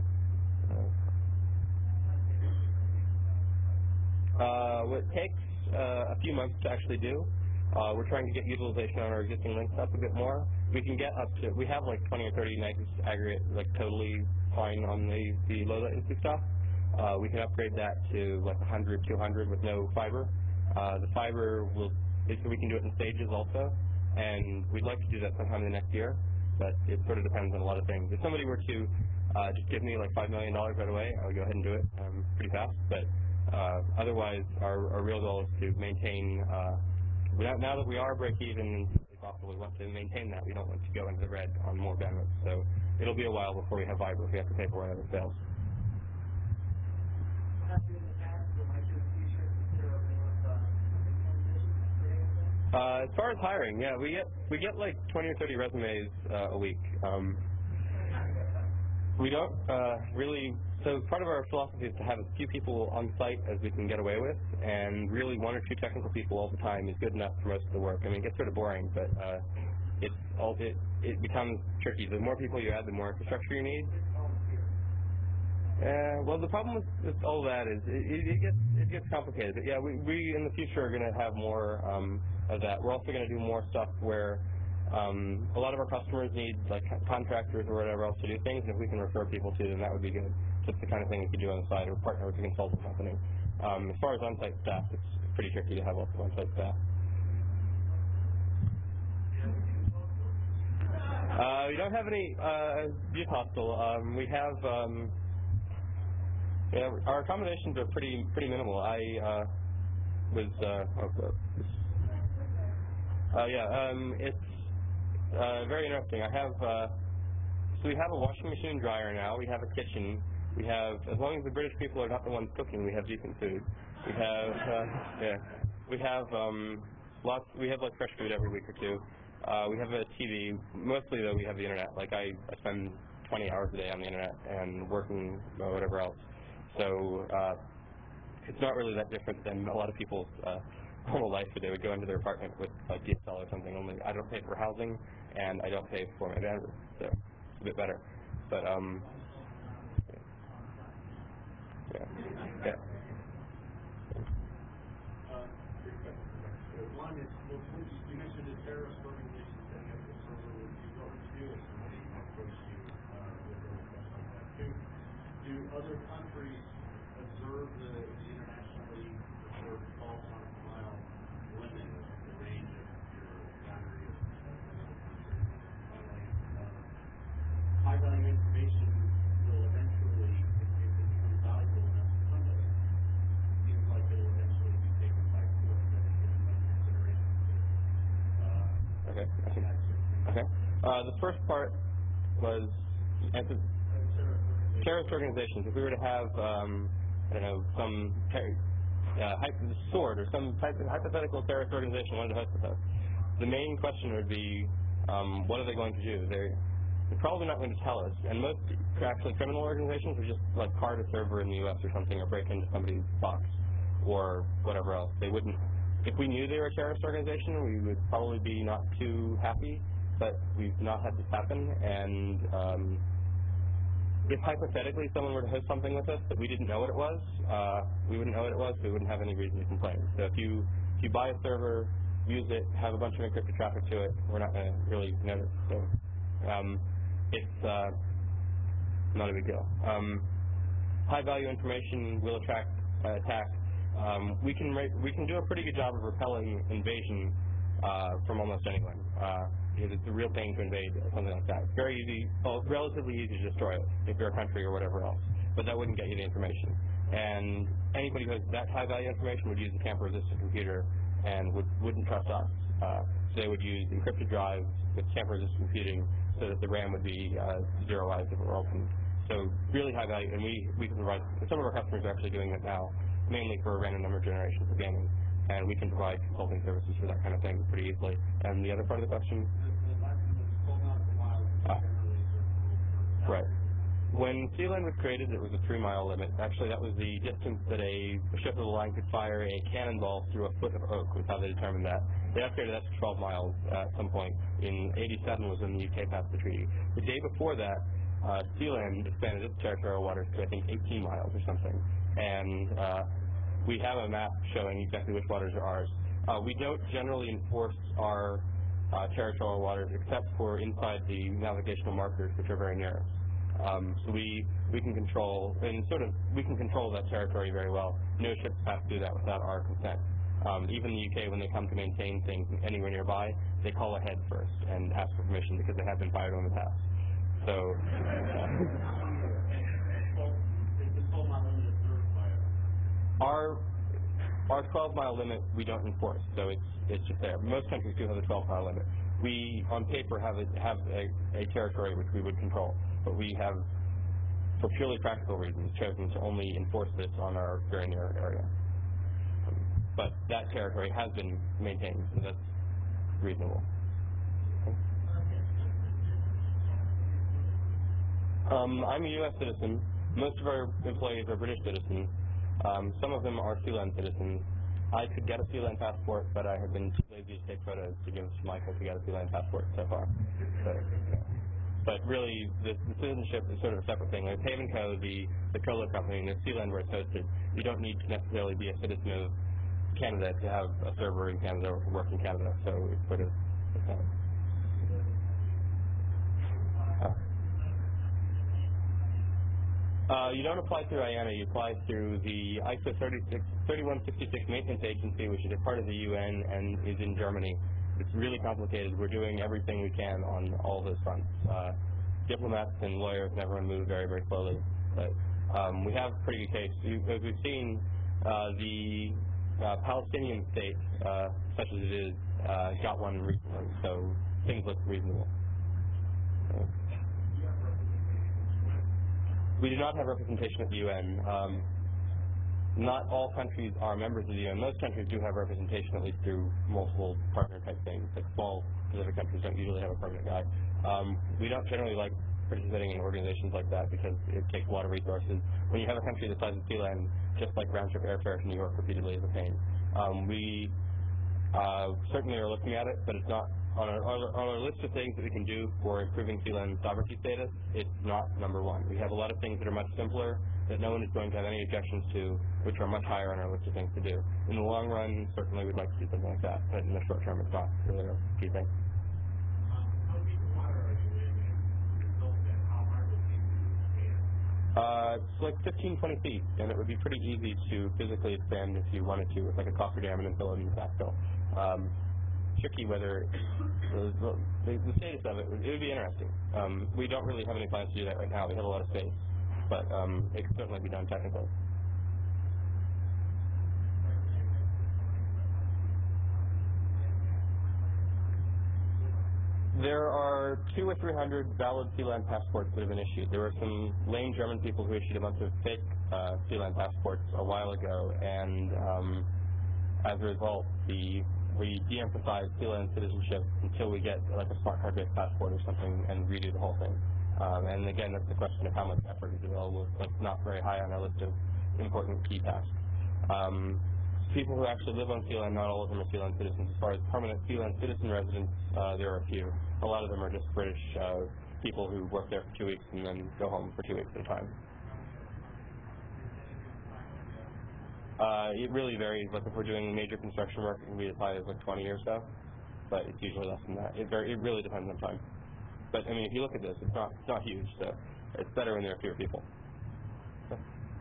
What takes a few months to actually do. We're trying to get utilization on our existing links up a bit more. We can get up to, we have like 20 or 30 megs aggregate, like totally fine on the low latency stuff. We can upgrade that to like 100, 200 with no fiber. The fiber we can do it in stages also, and we'd like to do that sometime in the next year, but it sort of depends on a lot of things. If somebody were to just give me like $5 million right away, I would go ahead and do it pretty fast, but otherwise our real goal is to maintain, now that we are break-even and profitable, we want to maintain that. We don't want to go into the red on more bandwidth, so it'll be a while before we have fiber if we have to pay for whatever fails. As far as hiring, yeah, we get like 20 or 30 resumes a week. We don't really. So part of our philosophy is to have as few people on site as we can get away with, and really 1 or 2 technical people all the time is good enough for most of the work. I mean, it gets sort of boring, but it becomes tricky. The more people you add, the more infrastructure you need. Well, the problem with all that is it gets complicated. But yeah, we in the future are going to have more of that. We're also going to do more stuff where a lot of our customers need like contractors or whatever else to do things, and if we can refer people to them, that would be good. Just the kind of thing we could do on the side or partner with a consulting company. As far as on-site staff, it's pretty tricky to have lots of on-site staff. We don't have any youth hostel. We have yeah, our accommodations are pretty minimal. I was It's very interesting. I have so we have a washing machine dryer now. We have a kitchen. We have, as long as the British people are not the ones cooking, we have decent food. We have we have lots. We have like fresh food every week or two. We have a TV. Mostly though, we have the internet. Like I spend 20 hours a day on the internet and working or whatever else. So it's not really that different than a lot of people's normal life, where they would go into their apartment with like DSL or something. Only I don't pay for housing and I don't pay for my bandwidth, so it's a bit better. But yeah. One is, you mentioned the terrorist organizations setting up the server with you. What would you do if somebody approached you with a request like that? Two, do other countries observe the internationally reserved 12-mile limit, the range of your boundary of another country? Finally, high-value information will eventually, if it becomes valuable enough to somebody, it seems like it will eventually be taken by court. Okay. The first part was terrorist organizations. If we were to have, I don't know, some SWORD or some type of hypothetical terrorist organization wanted to host with us, the main question would be, what are they going to do? They're probably not going to tell us. And most actually criminal organizations would just like card a server in the U.S. or something, or break into somebody's box or whatever else. They wouldn't. If we knew they were a terrorist organization, we would probably be not too happy, but we've not had this happen. And if hypothetically someone were to host something with us that we didn't know what it was, we wouldn't know what it was, so we wouldn't have any reason to complain. So if you buy a server, use it, have a bunch of encrypted traffic to it, we're not going to really notice. So it's not a big deal. High-value information will attract attack. We can do a pretty good job of repelling invasion from almost anyone. Because it's a real pain to invade something like that. It's very easy, relatively easy to destroy it if you're a country or whatever else. But that wouldn't get you the information. And anybody who has that high value information would use a tamper-resistant computer and wouldn't trust us. So they would use encrypted drives with tamper-resistant computing so that the RAM would be zeroized if it were open. So really high value, and we can provide. Some of our customers are actually doing it now, mainly for random number generation for gaming, and we can provide consulting services for that kind of thing pretty easily. And the other part of the question? Right. When CLAN was created, it was a 3-mile limit. Actually, that was the distance that a ship of the line could fire a cannonball through a foot of oak, was how they determined that. They upgraded that to 12 miles at some point. In '87 was when the UK passed the treaty. The day before that, CLAN expanded its territorial waters to, I think, 18 miles or something. And we have a map showing exactly which waters are ours. We don't generally enforce our territorial waters except for inside the navigational markers, which are very near us. So we can control, and we can control that territory very well. No ships pass through that without our consent. Even the UK, when they come to maintain things anywhere nearby, they call ahead first and ask for permission because they have been fired on the past. So. Our 12-mile limit we don't enforce, so it's just there. Most countries do have a 12-mile limit. We, on paper, have a territory which we would control, but we have, for purely practical reasons, chosen to only enforce this on our very near area. But that territory has been maintained, so that's reasonable. I'm a U.S. citizen. Most of our employees are British citizens. Some of them are CLAN citizens. I could get a CLAN passport, but I have been too lazy to take photos to give to Michael to get a CLAN passport so far. But really, the citizenship is sort of a separate thing. Like Haven Co., the colo company, and the CLAN where it's hosted, you don't need to necessarily be a citizen of Canada to have a server in Canada or work in Canada. So it's sort of you don't apply through IANA, you apply through the ISO 3166 Maintenance Agency, which is a part of the UN and is in Germany. It's really complicated. We're doing everything we can on all those fronts. Diplomats and lawyers and everyone move very, very slowly. But we have a pretty good case. As we've seen, the Palestinian state, such as it is, got one recently, so things look reasonable. We do not have representation at the UN. Not all countries are members of the UN. Most countries do have representation, at least through multiple partner-type things. Like small Pacific countries don't usually have a permanent guy. We don't generally like participating in organizations like that because it takes a lot of resources. When you have a country the size of Sealand, just like round-trip airfare to New York repeatedly is a pain. We certainly are looking at it, but it's not on our list of things that we can do for improving Sealand sovereignty status. It's not number one. We have a lot of things that are much simpler that no one is going to have any objections to, which are much higher on our list of things to do. In the long run, certainly we'd like to do something like that, but in the short term, it's not really a key thing. How deep in water are you in, and result in how hard would it be to expand? It's like 15, 20 feet, and it would be pretty easy to physically expand if you wanted to, with like a cofferdam and then fill it in the backfill. Tricky whether the status of it would be interesting. We don't really have any plans to do that right now. We have a lot of space, but it could certainly be done technically. There are 200 or 300 valid Sealand passports that have been issued. There were some lame German people who issued a bunch of fake Sealand passports a while ago, and as a result, we de-emphasize Sealand citizenship until we get like a smart card-based passport or something and redo the whole thing. And again, that's the question of how much effort is available. It's not very high on our list of important key tasks. People who actually live on Sealand, not all of them are Sealand citizens. As far as permanent Sealand citizen residents, there are a few. A lot of them are just British people who work there for 2 weeks and then go home for 2 weeks at a time. It really varies. Like if we're doing major construction work, it can be as high as like 20 or so, but it's usually less than that. It really depends on time. But I mean, if you look at this, it's not huge, so it's better when there are fewer people. So.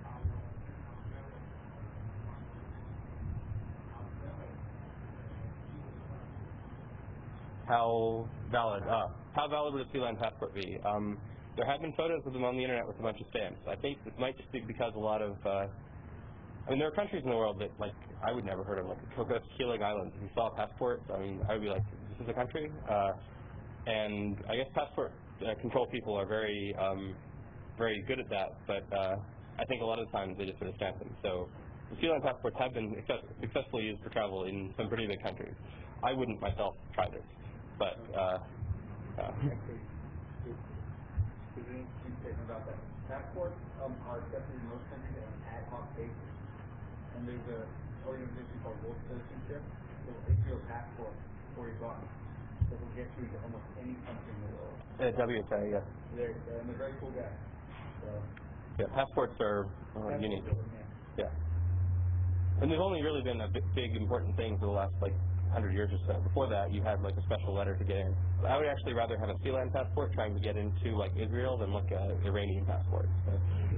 How valid would a Sealand passport be? There have been photos of them on the internet with a bunch of stamps. I think this might just be because a lot of I mean, there are countries in the world that, like, I would never heard of, like the Keeling Islands. If you saw a passport, I mean, I would be like, this is a country? And I guess passport control people are very, very good at that, but I think a lot of the times they just sort of stamp them. So the Sealand passports have been successfully used for travel in some pretty big countries. I wouldn't myself try this, but Actually, there's an interesting statement about that. Passports are accepted in most countries on an ad hoc basis. And there's an organization called World Citizenship that will issue a passport for $40 that will get you to almost any country in the world. WSA, yes. They're very cool guys. So, yeah, passports are unique. Yeah. And there's only really been a big important thing for the last, like, 100 years or so. Before that, you had, like, a special letter to get in. I would actually rather have a Sealand passport trying to get into, like, Israel than, like, an Iranian passport. So,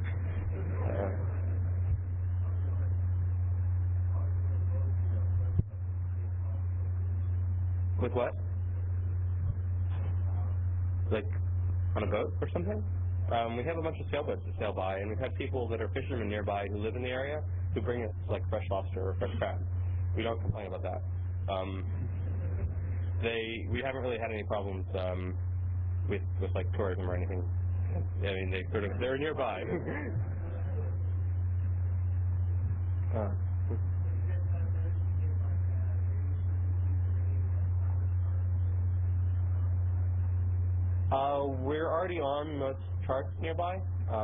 with what? Like, on a boat or something? We have a bunch of sailboats that sail by, and we've had people that are fishermen nearby who live in the area who bring us, like, fresh lobster or fresh crab. We don't complain about that. We haven't really had any problems with like tourism or anything. I mean, they're nearby. We're already on most charts nearby.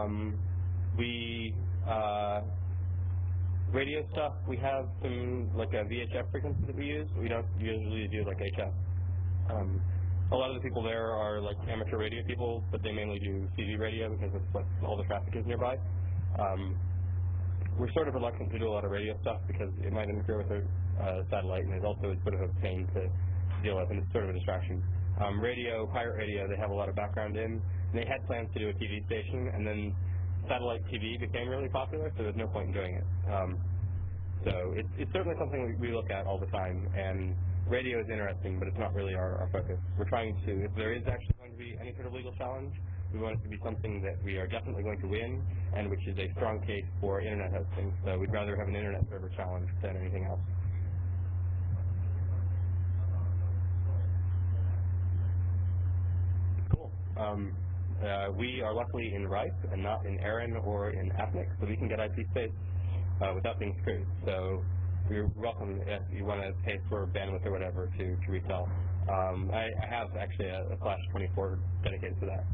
Radio stuff, we have some, like a VHF frequency that we use. We don't usually do like HF. A lot of the people there are like amateur radio people, but they mainly do CB radio because it's what all the traffic is nearby. We're sort of reluctant to do a lot of radio stuff because it might interfere with the satellite, and it's also a bit of a pain to deal with, and it's sort of a distraction. Pirate radio, they have a lot of background in. And they had plans to do a TV station, and then satellite TV became really popular, so there's no point in doing it. So it's certainly something we look at all the time, and radio is interesting, but it's not really our focus. We're trying to, if there is actually going to be any sort of legal challenge, We want it to be something that we are definitely going to win, and which is a strong case for internet hosting. So we'd rather have an internet server challenge than anything else. Cool. We are luckily in RIPE and not in ARIN or in APNIC, so we can get IP space without being screwed. So you're welcome if you want to pay for bandwidth or whatever to resell. I have actually a Flash 24 dedicated to that.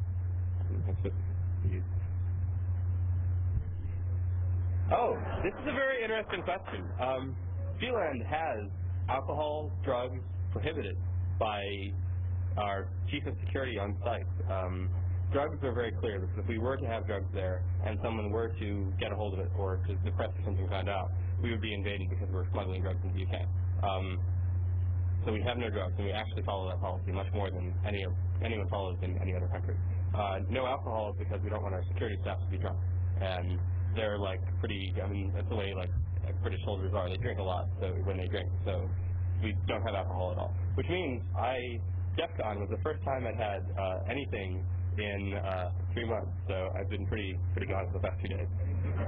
Oh, this is a very interesting question. VLAN has alcohol, drugs prohibited by our chief of security on site. Drugs are very clear, because if we were to have drugs there and someone were to get a hold of it or to the press or something found out, we would be invaded because we're smuggling drugs into the UK. So we have no drugs, and we actually follow that policy much more than anyone follows in any other country. No alcohol is because we don't want our security staff to be drunk. And they're like pretty, I mean, that's the way like British soldiers are. They drink a lot so when they drink, so we don't have alcohol at all. Which means DEF CON was the first time I'd had anything in 3 months, so I've been pretty gone for the past 2 days.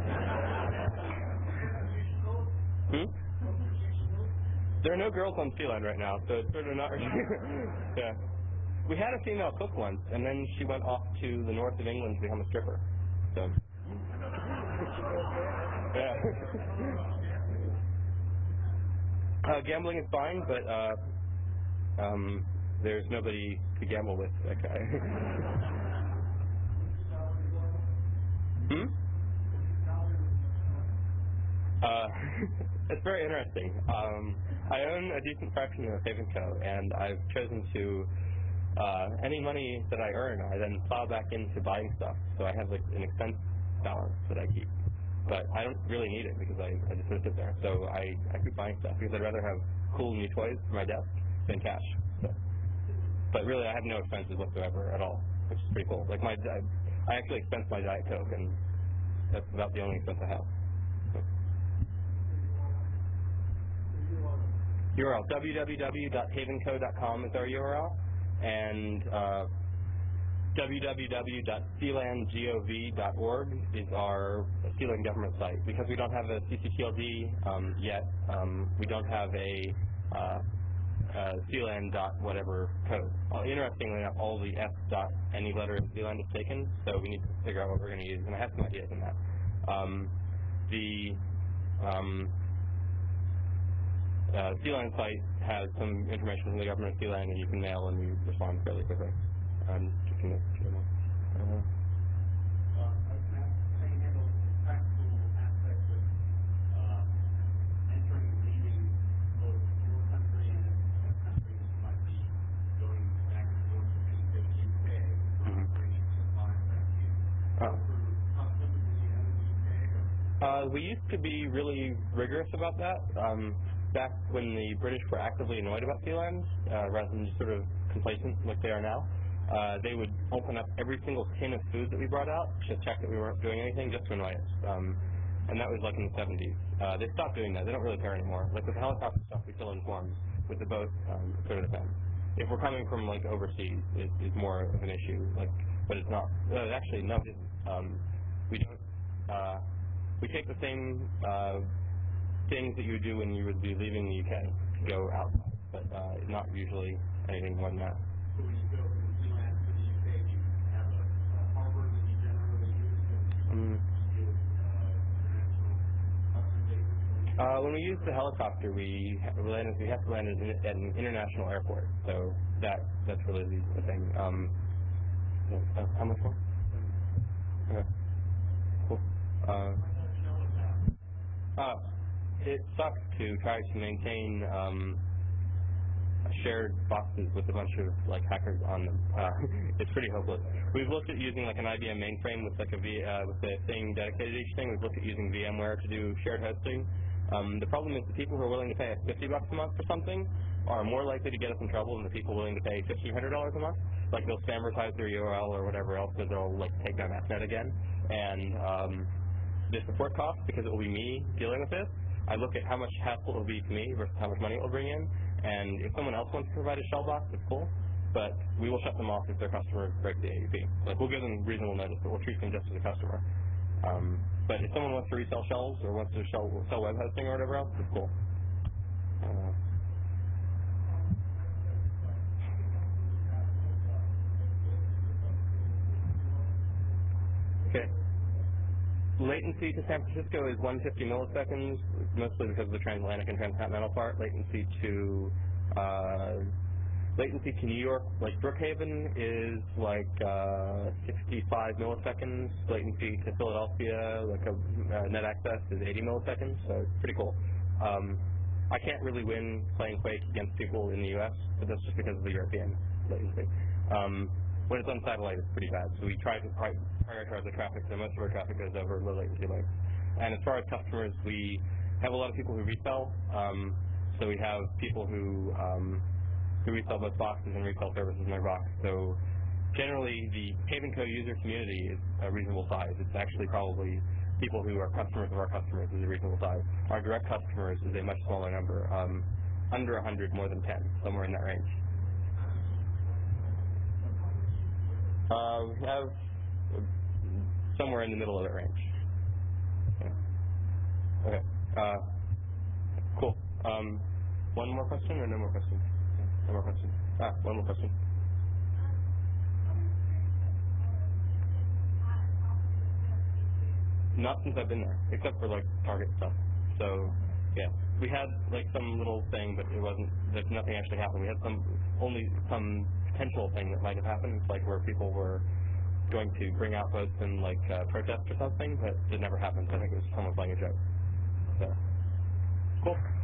There are no girls on Sealand right now, so it's sort of not. Yeah, we had a female cook once, and then she went off to the north of England to become a stripper. So. Yeah. Gambling is fine, but there's nobody to gamble with. Okay. It's very interesting. I own a decent fraction of Haven Co., and I've chosen to, any money that I earn, I then plow back into buying stuff. So I have like an expense balance that I keep. But I don't really need it because I just sort of sit there. So I keep buying stuff because I'd rather have cool new toys for my desk than cash. So. But really, I have no expenses whatsoever at all, which is pretty cool. Like I actually expense my Diet Coke, and that's about the only expense I have. So. URL, www.havenco.com is our URL, and www.sealandgov.org is our Sealand government site. Because we don't have a CCTLD yet, we don't have a Sealand.whatever code. Interestingly enough, all the F dot any letter of Sealand is taken, so we need to figure out what we're going to use, and I have some ideas on that. Sealand site has some information from the government of Sealand, and you can mail and you respond fairly quickly. How do you handle the practical aspects of entering and leaving both your country and countries you might be going back and forth to the UK, bringing supplies back to you? Through customs in the UK? We used to be really rigorous about that. Back when the British were actively annoyed about Sealand, rather than just sort of complacent like they are now, they would open up every single tin of food that we brought out to check that we weren't doing anything, just to annoy us. And that was like in the 70s. They stopped doing that. They don't really care anymore. Like with the helicopter stuff, we fill in forms. With the boat, it sort of depends. If we're coming from like overseas, it's more of an issue. Like, but it's not. Actually, no, it isn't. We don't. We take the same things that you would do when you would be leaving the UK to go outside, but not usually anything more than that. So when you go from Sealand to the UK, do you have a harbor that you generally use? International customs agents? When we use the helicopter, we have to land at an international airport, so that's really the thing. How much more? Okay. Cool. It sucks to try to maintain shared boxes with a bunch of like hackers on them. It's pretty hopeless. We've looked at using like an IBM mainframe with like with a thing dedicated to each thing. We've looked at using VMware to do shared hosting. The problem is the people who are willing to pay us $50 a month for something are more likely to get us in trouble than the people willing to pay $1,500 a month. Like they'll spammertize their URL or whatever else, because they'll like take down AppNet again. And the support cost, because it will be me dealing with this, I look at how much hassle it will be to me versus how much money it will bring in, and if someone else wants to provide a shell box, it's cool. but we will shut them off if their customers break the AUP. Like, we'll give them reasonable notice, but we'll treat them just as a customer. But if someone wants to resell shelves or wants to sell web hosting or whatever else, it's cool. Okay. Latency to San Francisco is 150 milliseconds, mostly because of the transatlantic and transcontinental part. Latency to New York, like Brookhaven, is like 65 milliseconds. Latency to Philadelphia, like a net access, is 80 milliseconds. So it's pretty cool. I can't really win playing Quake against people in the U.S., but that's just because of the European latency. When it's on satellite, it's pretty bad. So we try to prioritize the traffic, so most of our traffic goes over low latency links. And as far as customers, we have a lot of people who resell. So we have people who resell both boxes and resell services in their box. So generally, the Haven Code user community is a reasonable size. It's actually probably people who are customers of our customers is a reasonable size. Our direct customers is a much smaller number, under 100, more than 10, somewhere in that range. We have somewhere in the middle of that range. Okay. Cool. One more question or no more questions? No more questions. One more question. Not since I've been there, except for like Target stuff. So yeah, we had like some little thing, but it wasn't. There's nothing actually happened. We had only some potential thing that might have happened, like where people were going to bring out votes and like protest or something, but it never happened. I think it was someone playing a joke. So cool.